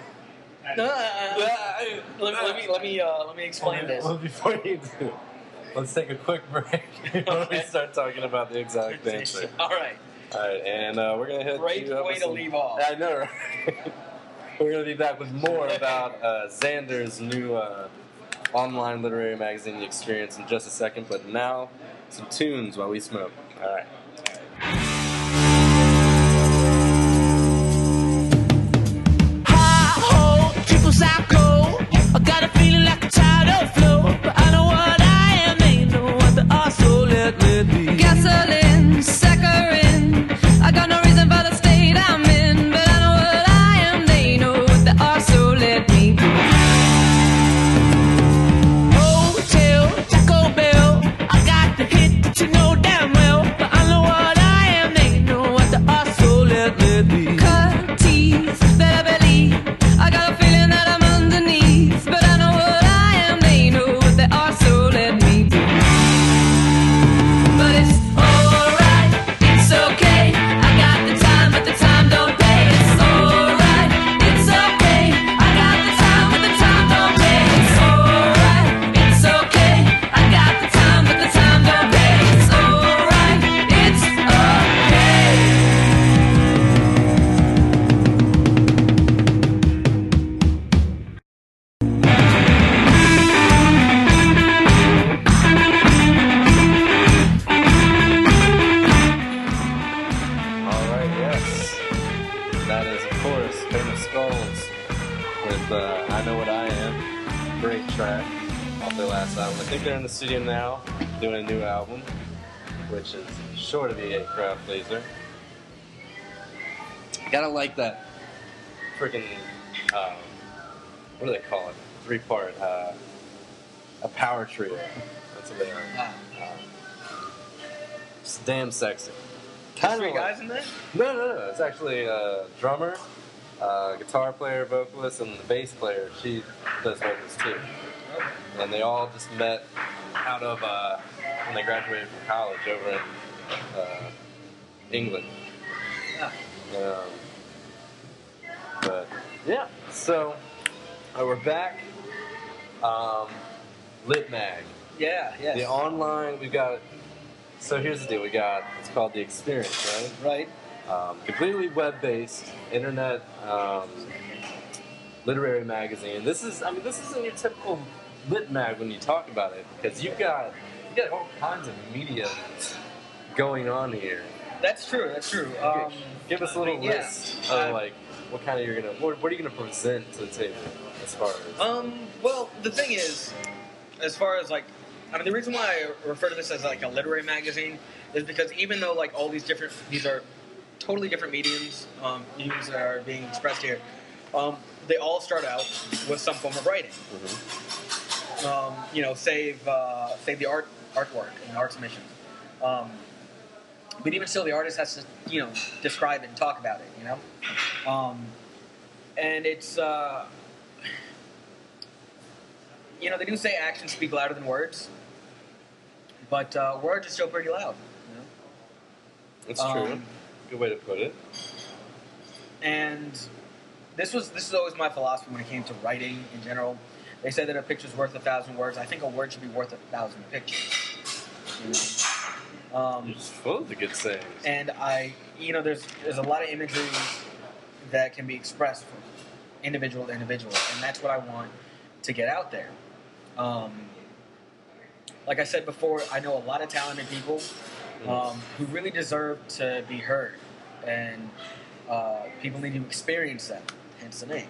Let me explain this. Well, before you do, let's take a quick break before we start talking about the exotic dancer. All right, and we're going to hit great way to leave off. I know, right? We're going to be back with more about Xander's new online literary magazine, The Experience, in just a second. But now, some tunes while we smoke. All right. Hi-ho, triple psycho. I got a feeling like a tidal flow. But I know what I am, ain't no other. So let me be. Gasoline, saccharine. I got no reason for the state I'm in, but I know what I am. They know what they are, so let me be. Hotel, Taco Bell. I got the hit that you know damn well. But I know what I am. They know what they are, so let me be. Cut teeth, better believe. I got a feeling that I'm underneath, but I know what I am. They know what they are, so let me be. But it's alright, it's okay. I got the time, but the time don't pay. It's alright, it's okay. I got the time, but the time don't pay. It's alright, it's okay. I got the time, but the time don't pay. It's alright, it's okay. All right, yes. That is, of course, Famous Skulls with I Know What I Am. Great track off their last album. I think they're in the studio now doing a new album, which is sure to be a crowd pleaser. Gotta like that freaking, what do they call it? 3-part, a power trio. That's what they are. It's damn sexy. Three guys in there? No. It's actually a drummer, guitar player, vocalist, and the bass player. She does vocals too. And they all just met out of when they graduated from college over in England. But yeah, so we're back. Lit Mag. Yeah, yes. The online, we've got. So here's the deal. We got, it's called The Experience, right? Right. Completely web-based, internet, literary magazine. This isn't your typical lit mag when you talk about it, because you got all kinds of media going on here. That's true. Give us a little Yeah. list of like what kind of what are you gonna present to the table as far as. Well, the thing is, as far as like I mean, the reason why I refer to this as like a literary magazine is because even though like all these are totally different mediums that are being expressed here, they all start out with some form of writing. Save the artwork and art submissions. But even still, the artist has to describe it and talk about it. And it's they do say actions speak louder than words, but words are still pretty loud. That's true. Good way to put it. And this is always my philosophy when it came to writing in general. They say that a picture's worth 1,000 words. I think a word should be worth 1,000 pictures. You're just full of the good sayings. And there's a lot of imagery that can be expressed from individual to individual, and that's what I want to get out there. Like I said before, I know a lot of talented people who really deserve to be heard, and people need to experience that, hence the name.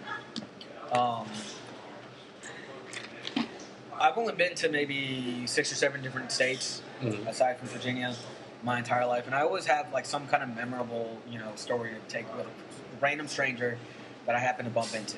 I've only been to maybe 6 or 7 different states, aside from Virginia, my entire life, and I always have like some kind of memorable, story to take with a random stranger that I happen to bump into.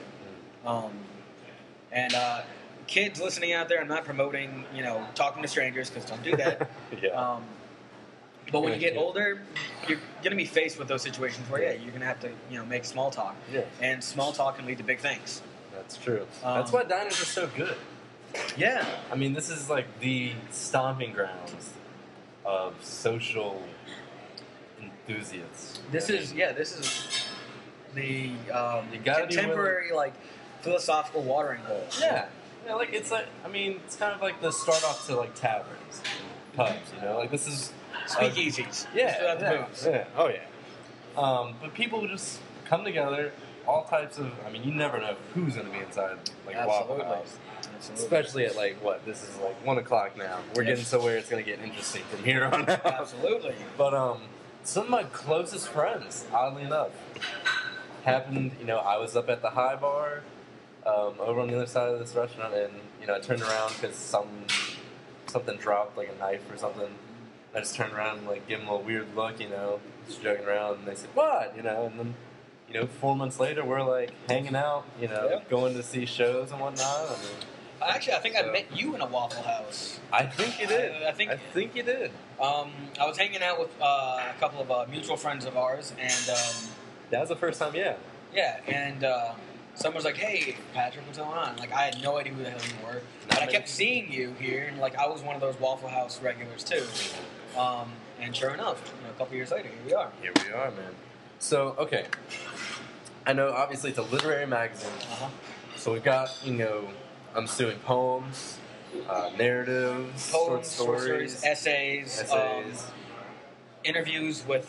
Kids listening out there, I'm not promoting, talking to strangers, because don't do that. Yeah. But when you get older, you're going to be faced with those situations where, you're going to have to, make small talk. Yeah. And small talk can lead to big things. That's true. That's why diners are so good. Yeah. I mean, this is like the stomping grounds of social enthusiasts. This is the gotta be contemporary, like, philosophical watering hole. Yeah. Yeah, like, it's kind of like the start off to, like, taverns, pubs, Like, this is... Speakeasies. Yeah. Oh, yeah. But people just come together, all types of... I mean, you never know who's going to be inside, like, Waffle House. Absolutely. Especially at, like, this is, like, 1 o'clock now. We're getting to where it's going to get interesting from here on out. Absolutely. But, some of my closest friends, oddly enough, happened, I was up at the High Bar, over on the other side of this restaurant, and, I turned around because something dropped, like a knife or something. I just turned around and, like, gave them a little weird look, just joking around, and they said, what? And then, 4 months later, we're, like, hanging out, going to see shows and whatnot. Actually, I think I met you in a Waffle House. I think you did. I think you did. I was hanging out with a couple of mutual friends of ours, and that was the first time, yeah. Yeah, and someone was like, "Hey, Patrick, what's going on?" Like, I had no idea who the hell you were, but I kept seeing you here, and like I was one of those Waffle House regulars too. And sure enough, a couple years later, here we are. Here we are, man. So, okay, I know obviously it's a literary magazine, so we've got I'm doing poems, narratives, short stories, essays, interviews with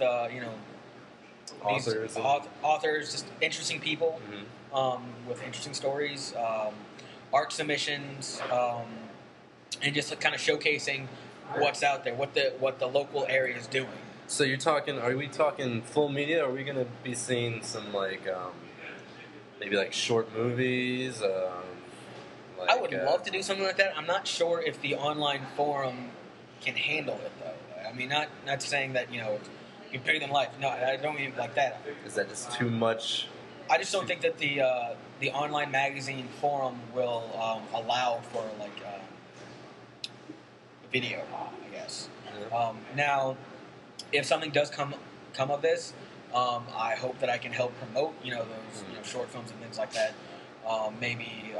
authors, just interesting people with interesting stories, art submissions, and just kind of showcasing what's out there, what the local area is doing. So are we talking full media, or are we going to be seeing some like maybe like short movies? I would love to do something like that. I'm not sure if the online forum can handle it, though. I mean, not saying that, you're bigger than life. No, I don't mean like that. Is that just too much? I just don't think that the online magazine forum will allow for, like, video, I guess. Yeah. Now, if something does come of this, I hope that I can help promote, those short films and things like that. Maybe,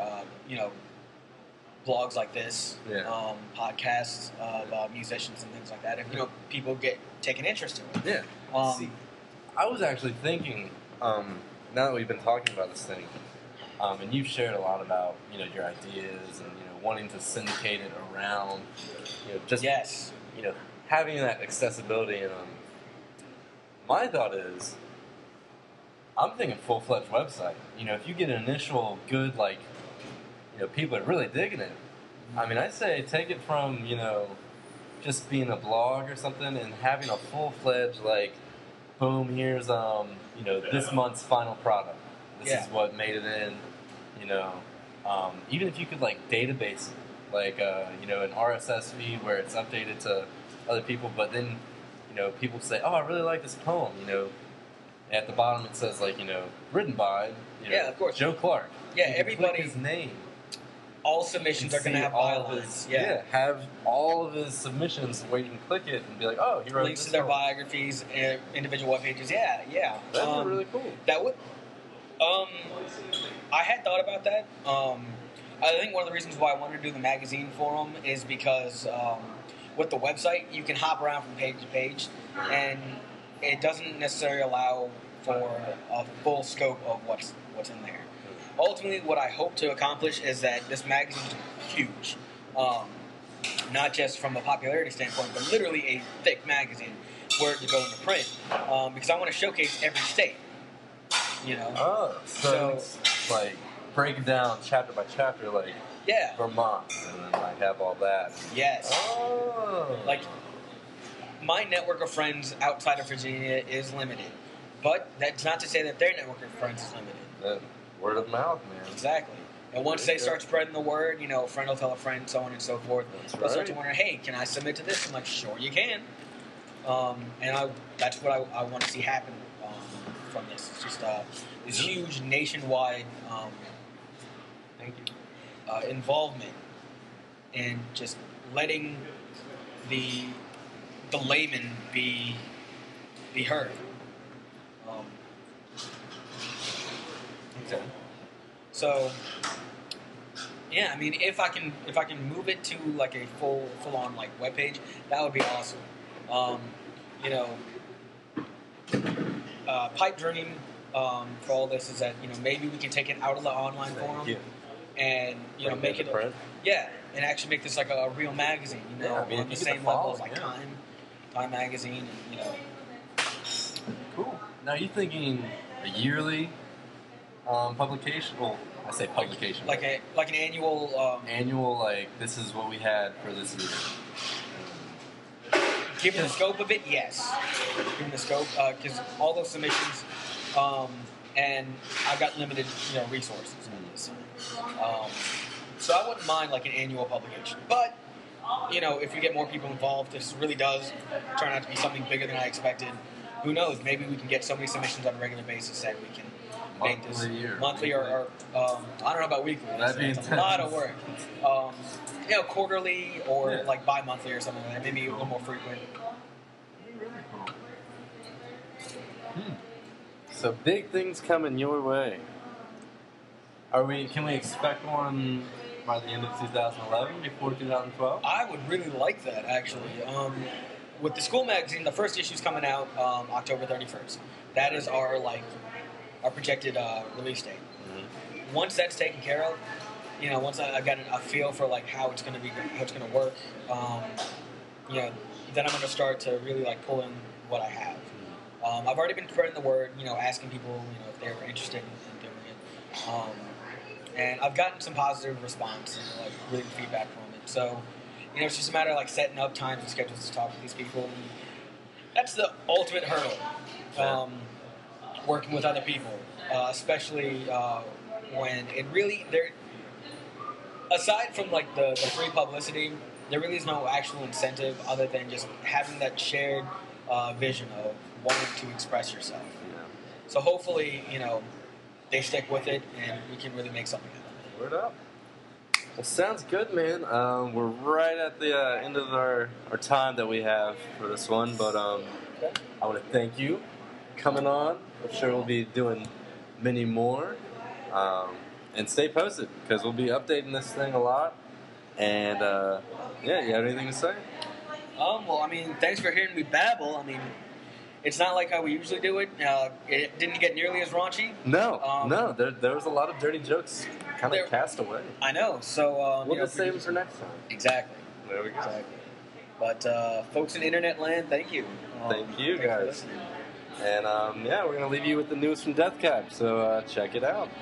blogs like this, podcasts of musicians and things like that. If people take an interest in it. Yeah. See, I was actually thinking, now that we've been talking about this thing, and you've shared a lot about your ideas and wanting to syndicate it around, just having that accessibility. And my thought is, I'm thinking full-fledged website. If you get an initial good people are really digging it. I mean, I'd say take it from, just being a blog or something and having a full-fledged, boom, here's, this month's final product. This is what made it in, even if you could, database like an RSS feed where it's updated to other people, but then people say, "Oh, I really like this poem." At the bottom it says like written by Yeah, of course. Joe Clark. Yeah, You can click everybody- his name. All submissions are going to See have all of bylines. his, Yeah. have all of his submissions where you can click it and be like, "Oh, he wrote Links this to their poem." biographies, individual web pages. Yeah. That'd be really cool. That would. I had thought about that. I think one of the reasons why I wanted to do the magazine forum is because with the website you can hop around from page to page, and it doesn't necessarily allow for a full scope of what's in there. Ultimately, what I hope to accomplish is that this magazine is huge, not just from a popularity standpoint, but literally a thick magazine where to go into print, because I want to showcase every state. Oh, so it's like break it down chapter by chapter, like Yeah. Vermont, and then like have all that. Yes. Oh, Like, my network of friends outside of Virginia is limited, but that's not to say that their network of friends is limited. that word of mouth, man. Exactly. And once they start spreading the word, a friend will tell a friend, so on and so forth. That's They'll start to right. wonder, hey, can I submit to this? I'm like, sure you can. That's what I want to see happen from this. It's just this huge nationwide Thank you. involvement in just letting the layman be heard. Okay. So, yeah, I mean, if I can move it to like a full on like webpage, that would be awesome. Pipe dream for all this is that maybe we can take it out of the online forum Yeah. and Bring make it it to print. and actually make this like a real magazine. Yeah, I mean, on if the you get same the level as following, like yeah. Time magazine, and Cool. Now, are you thinking a yearly publication? Well, I say publication. like an annual. annual, like this is what we had for this year. Given the scope of it, yes. Given the scope, because all those submissions, and I've got limited, resources on this. So I wouldn't mind like an annual publication. But, if we get more people involved, this really does turn out to be something bigger than I expected. Who knows? Maybe we can get so many submissions on a regular basis that we can make this Monthly or I don't know about weekly. That'd be It's a lot of intense. work. Quarterly or Yeah. like bi-monthly or something like that. Maybe a little more frequent. So big things coming your way. Can we expect one by the end of 2011, before 2012? I would really like that, actually. With the school magazine, the first issue's coming out October 31st. That is our projected release date. Once that's taken care of, once I've got a feel for like how it's going to work, then I'm going to start to really like pull in what I have. I've already been spreading the word, asking people, if they were interested in doing it. And I've gotten some positive response and like really good feedback from it. So, it's just a matter of like setting up times and schedules to talk to these people. And that's the ultimate hurdle. Working with other people, especially when it really aside from like the free publicity, there really is no actual incentive other than just having that shared vision of wanting to express yourself. Yeah. So hopefully, they stick with it and we can really make something out of it. Word up. Well, sounds good, man. We're right at the end of our time that we have for this one, but I want to thank you for coming on. I'm sure we'll be doing many more. And stay posted, because we'll be updating this thing a lot. And, you have anything to say? Well, thanks for hearing me babble. It's not like how we usually do it. It didn't get nearly as raunchy. No. There was a lot of dirty jokes kind There- of cast away. I know. So We'll just save them for next time. Exactly. There we go. Exactly. But folks in internet land, thank you. Thank you, thanks for guys. listening. And, we're going to leave you with the news from Death Cab, so check it out.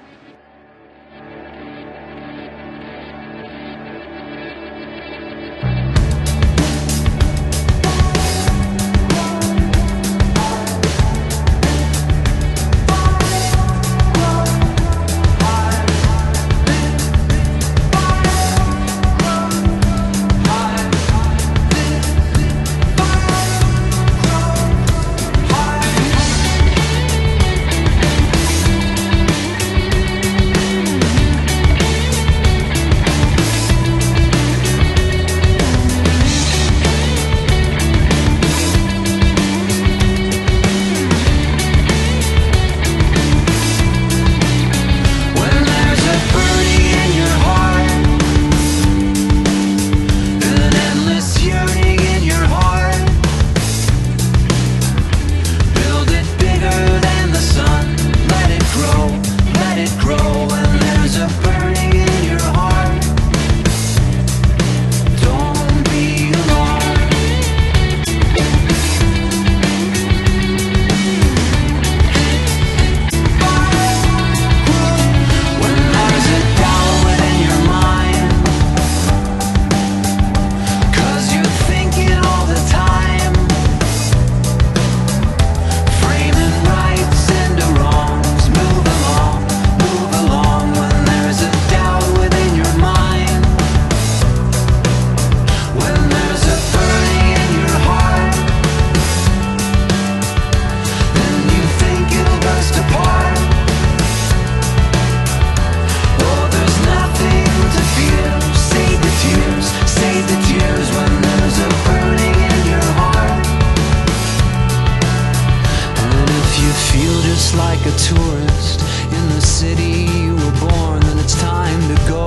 feel just like a tourist in the city you were born, then it's time to go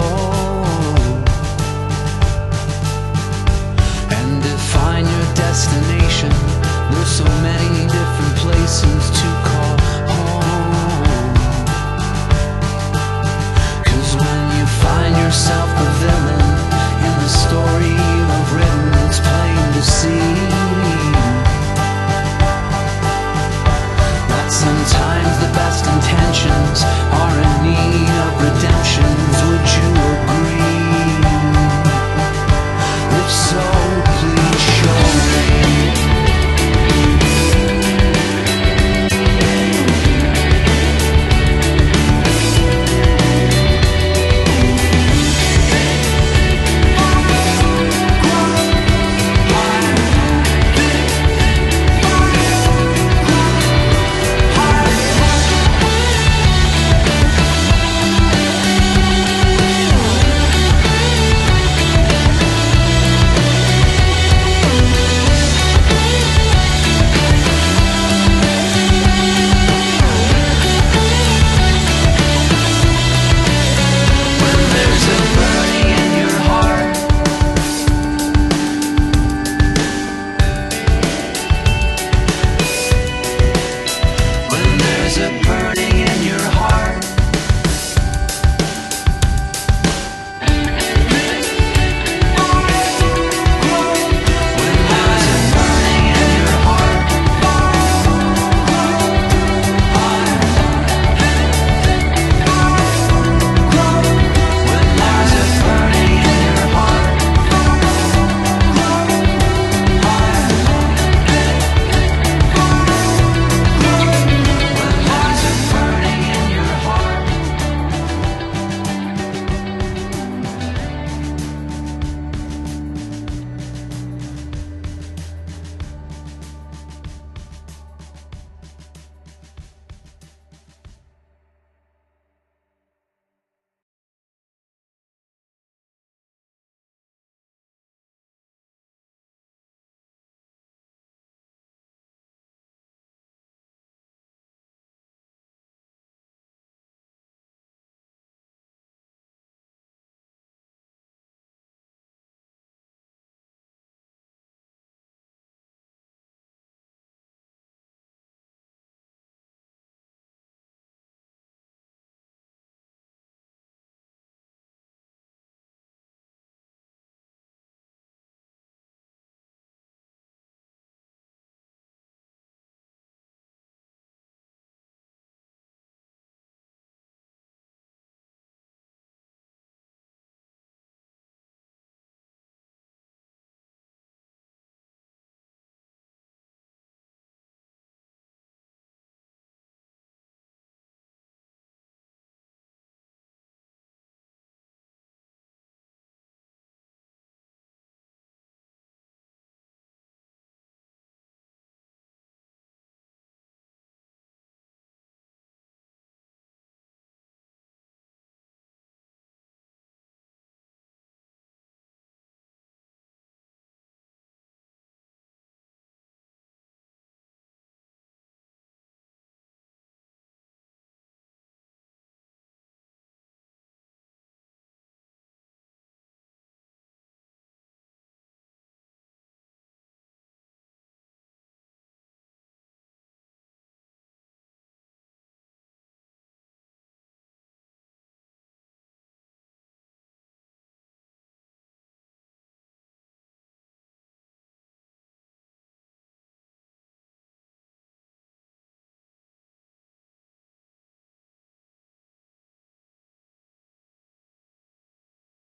and define your destination. There's so many different places to call home. 'Cause when you find yourself the villain in the story you have written, it's plain to see that sometimes the best intentions are in need of redemptions. Would you